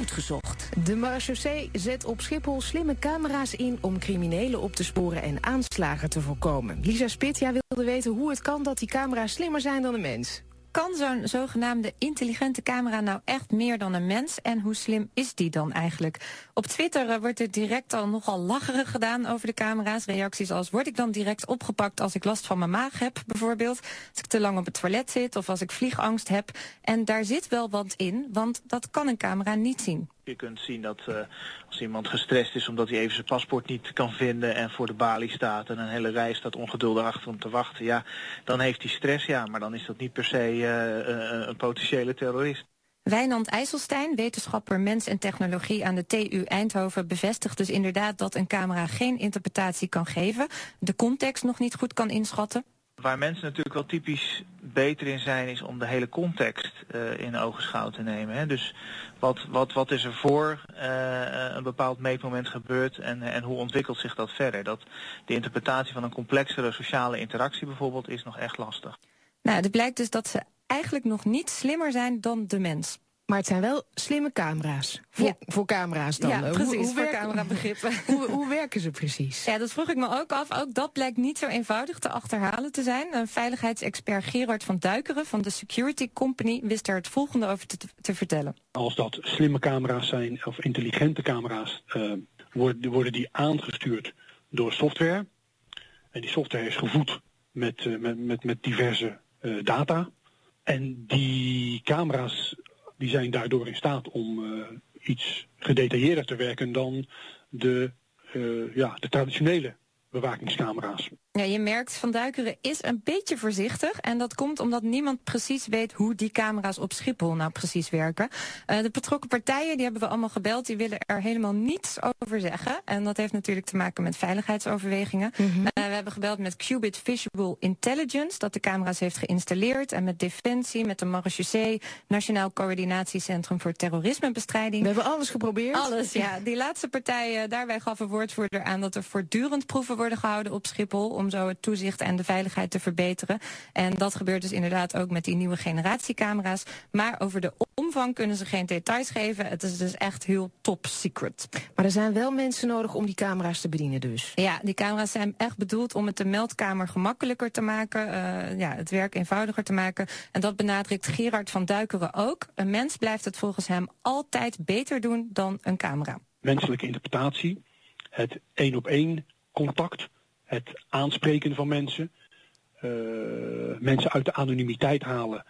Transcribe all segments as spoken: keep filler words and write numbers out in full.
Uitgezocht. De marechaussee zet op Schiphol slimme camera's in om criminelen op te sporen en aanslagen te voorkomen. Lisa Spit, jij wilde weten hoe het kan dat die camera's slimmer zijn dan een mens. Kan zo'n zogenaamde intelligente camera nou echt meer dan een mens? En hoe slim is die dan eigenlijk? Op Twitter uh, wordt er direct al nogal lacherig gedaan over de camera's. Reacties als: word ik dan direct opgepakt als ik last van mijn maag heb, bijvoorbeeld? Als ik te lang op het toilet zit of als ik vliegangst heb. En daar zit wel wat in, want dat kan een camera niet zien. Je kunt zien dat uh, als iemand gestrest is omdat hij even zijn paspoort niet kan vinden en voor de balie staat en een hele rij staat ongeduldig achter hem te wachten, ja, dan heeft hij stress, ja, maar dan is dat niet per se uh, uh, een potentiële terrorist. Wijnand IJsselstein, wetenschapper mens en technologie aan de T U Eindhoven, bevestigt dus inderdaad dat een camera geen interpretatie kan geven, de context nog niet goed kan inschatten. Waar mensen natuurlijk wel typisch beter in zijn, is om de hele context uh, in ogenschouw te nemen. Hè. Dus wat, wat, wat is er voor uh, een bepaald meetmoment gebeurd en, en hoe ontwikkelt zich dat verder? Dat de interpretatie van een complexere sociale interactie bijvoorbeeld is nog echt lastig. Nou, het blijkt dus dat ze eigenlijk nog niet slimmer zijn dan de mens. Maar het zijn wel slimme camera's. Voor, ja. voor camera's dan. Ja, precies, hoe, hoe voor werken, camerabegrippen. hoe, hoe werken ze precies? Ja, dat vroeg ik me ook af. Ook dat blijkt niet zo eenvoudig te achterhalen te zijn. Een veiligheidsexpert Gerard van Duikeren van de Security Company wist er het volgende over te, te vertellen. Als dat slimme camera's zijn of intelligente camera's, uh, worden, worden die aangestuurd door software. En die software is gevoed met, uh, met, met, met diverse uh, data. En die camera's die zijn daardoor in staat om uh, iets gedetailleerder te werken dan de, uh, ja, de traditionele bewakingscamera's. Ja, je merkt, Van Duikeren is een beetje voorzichtig. En dat komt omdat niemand precies weet hoe die camera's op Schiphol nou precies werken. Uh, de betrokken partijen, die hebben we allemaal gebeld, die willen er helemaal niets over zeggen. En dat heeft natuurlijk te maken met veiligheidsoverwegingen. Mm-hmm. Uh, we hebben gebeld met Qubit Visual Intelligence, dat de camera's heeft geïnstalleerd. En met Defensie, met de Marechaussee, Nationaal Coördinatiecentrum voor Terrorismebestrijding. We hebben alles geprobeerd. Alles, ja. Die laatste partijen, daarbij gaf een woordvoerder aan dat er voortdurend proeven worden gehouden op Schiphol om zo het toezicht en de veiligheid te verbeteren. En dat gebeurt dus inderdaad ook met die nieuwe generatiecamera's. Maar over de omvang kunnen ze geen details geven. Het is dus echt heel top secret. Maar er zijn wel mensen nodig om die camera's te bedienen dus? Ja, die camera's zijn echt bedoeld om het de meldkamer gemakkelijker te maken. Uh, ja, het werk eenvoudiger te maken. En dat benadrukt Gerard van Duikeren ook. Een mens blijft het volgens hem altijd beter doen dan een camera. Menselijke interpretatie, het één op één contact, het aanspreken van mensen, uh, mensen uit de anonimiteit halen,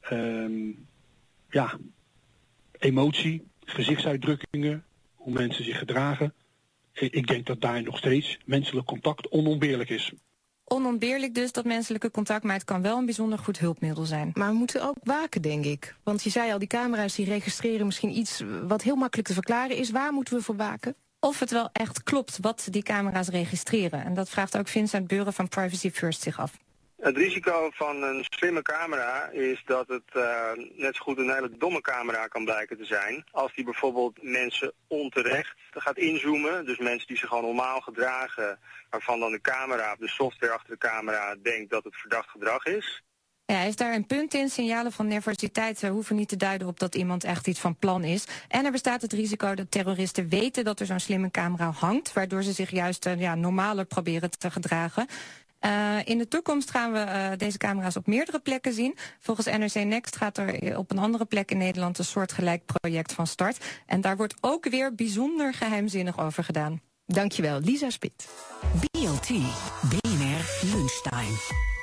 uh, ja, emotie, gezichtsuitdrukkingen, hoe mensen zich gedragen. Ik denk dat daar nog steeds menselijk contact onontbeerlijk is. Onontbeerlijk dus, dat menselijke contact, maar het kan wel een bijzonder goed hulpmiddel zijn. Maar we moeten ook waken, denk ik. Want je zei al, die camera's die registreren misschien iets wat heel makkelijk te verklaren is. Waar moeten we voor waken? Of het wel echt klopt wat die camera's registreren. En dat vraagt ook Vincent Beuren van Privacy First zich af. Het risico van een slimme camera is dat het uh, net zo goed een hele domme camera kan blijken te zijn. Als die bijvoorbeeld mensen onterecht gaat inzoomen, dus mensen die zich gewoon normaal gedragen, waarvan dan de camera, de software achter de camera, denkt dat het verdacht gedrag is. Ja, hij heeft daar een punt in. Signalen van nervositeit hoeven niet te duiden op dat iemand echt iets van plan is. En er bestaat het risico dat terroristen weten dat er zo'n slimme camera hangt, waardoor ze zich juist uh, ja, normaler proberen te gedragen. Uh, in de toekomst gaan we uh, deze camera's op meerdere plekken zien. Volgens N R C Next gaat er op een andere plek in Nederland een soortgelijk project van start. En daar wordt ook weer bijzonder geheimzinnig over gedaan. Dankjewel, Lisa Spit. B L T, B N R Lunchtime.